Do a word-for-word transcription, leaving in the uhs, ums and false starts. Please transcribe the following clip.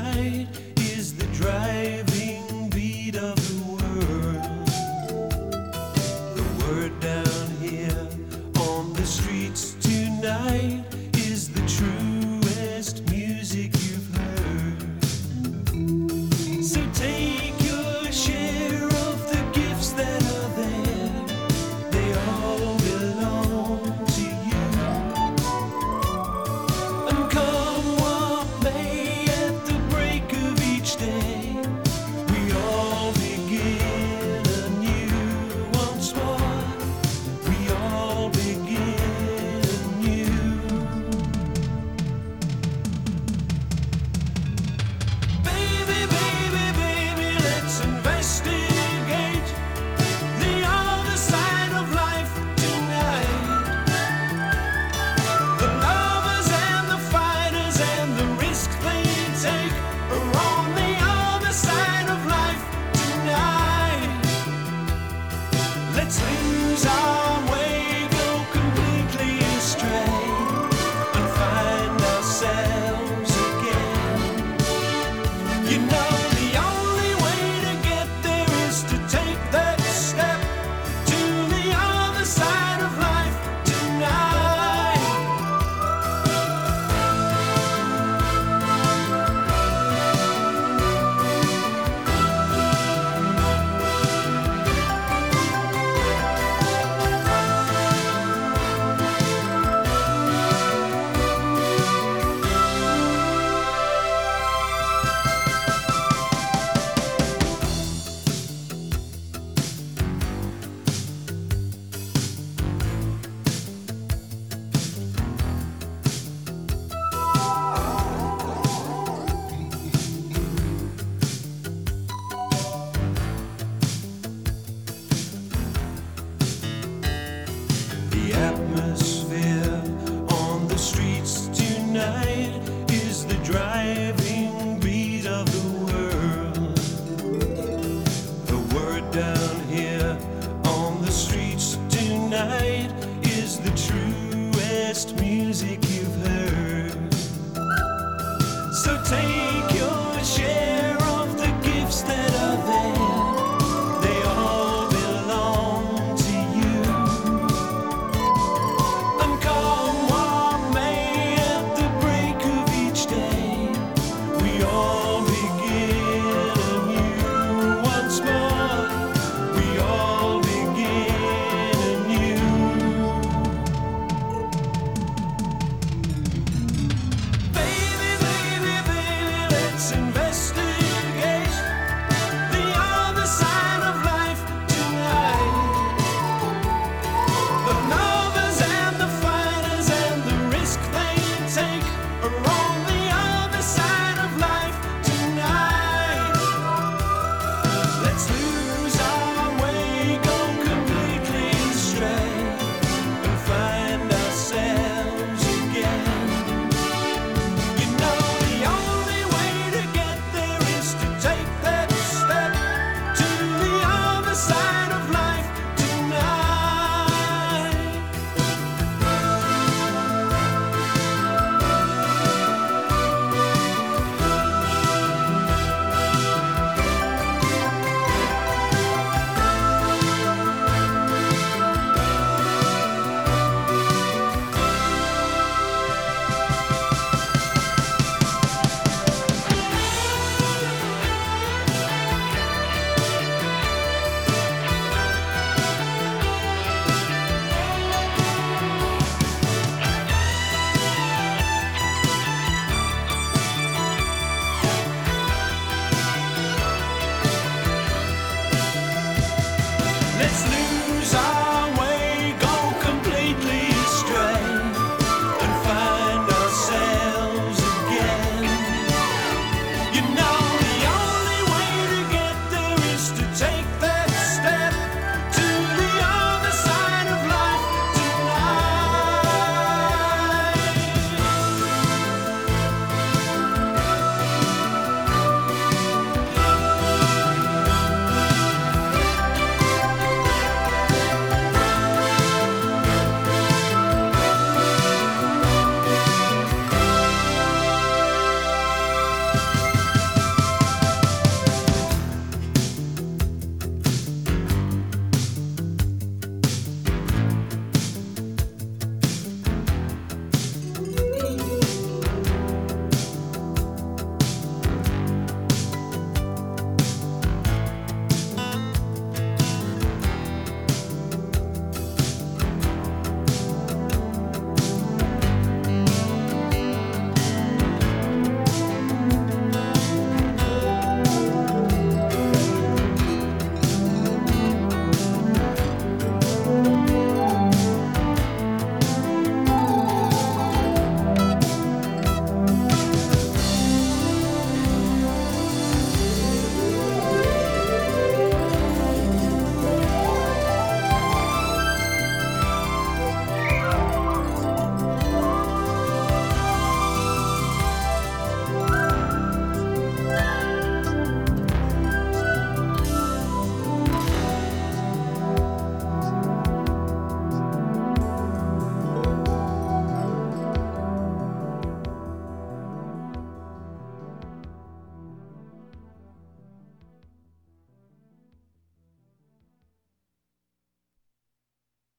tonight is the driving beat of the world. The word down here on the streets tonight is the truest music you've heard. So take your share of the gifts that are there. They all belong to you. And come what may, at the break of each day, we all begin anew once more. We all begin anew. Baby, baby, baby, let's investigate the other side of life tonight. The lovers and the fighters and the risk they take are on the other side of life tonight. Let's lose our way, go completely astray, and find ourselves again. You know the only way to get there is to take that step to the other side of life tonight. The atmosphere on the streets tonight is the driving beat of the world. The word down here on the streets tonight is the truest music you've heard. So take your share of the gifts that are there. They all belong to you. And come what may, at the break of each day, we all begin anew once more. We all begin anew. Baby, baby, baby, let's investigate the other side of life tonight. The lovers and the fighters and the risk they take are on the other side of life tonight. Let's lose our way, go completely astray, and find ourselves again. You know the only way to get there is to take that step to the other side of life tonight. Let's